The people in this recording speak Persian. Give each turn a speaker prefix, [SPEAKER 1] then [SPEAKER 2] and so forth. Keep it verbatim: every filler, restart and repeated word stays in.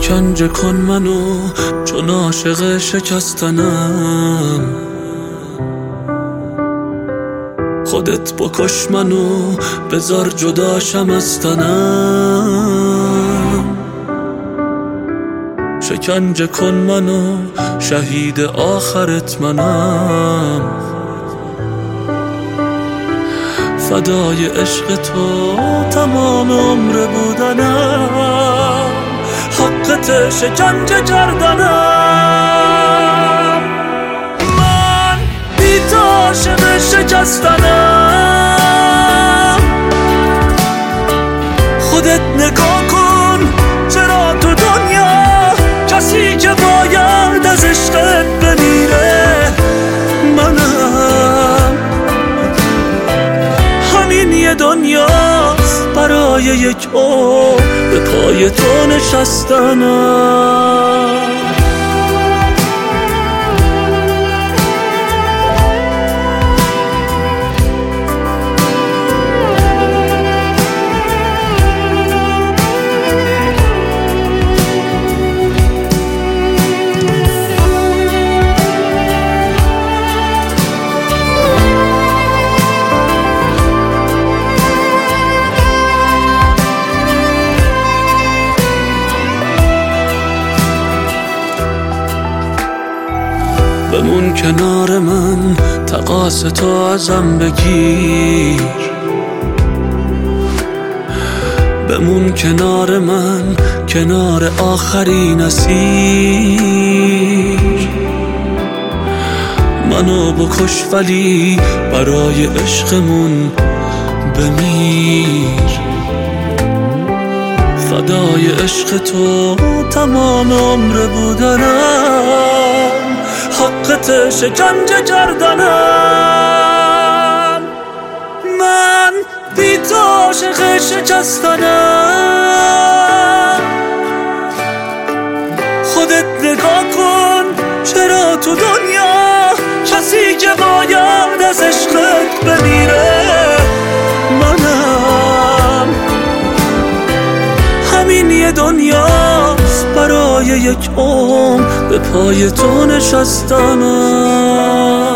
[SPEAKER 1] شکنجه کن منو چون عاشق شکستنم، خودت بکش منو بذار جداشم از تنم. شکنجه کن منو شهید آخرت منم، فدای عشق تو تمام عمر بودنم، حقت شکنجه کردنم. من بی تو عاشق شکستنم، خودت نگاه کن چرا تو دنیا کسی که باید از عشقت بمیره منم. همین یه دنیاست برای یک عمر به پای تو نشستنم. بمون کنار من تقاص تو ازم بگیر، بمون کنار من کنار آخرین اسیر. منو بکش ولی برای عشقمون بمیر، فدای عشق تو تمام عمر بودنم، حقت شکنجه کردنم. من بی تو عاشق شکستنم، خودت نگاه کن چرا تو دنیا کسی که باید از عشقت بمیره منم. همین یه دنیاست برای یک عمر به پای تو نشستنم.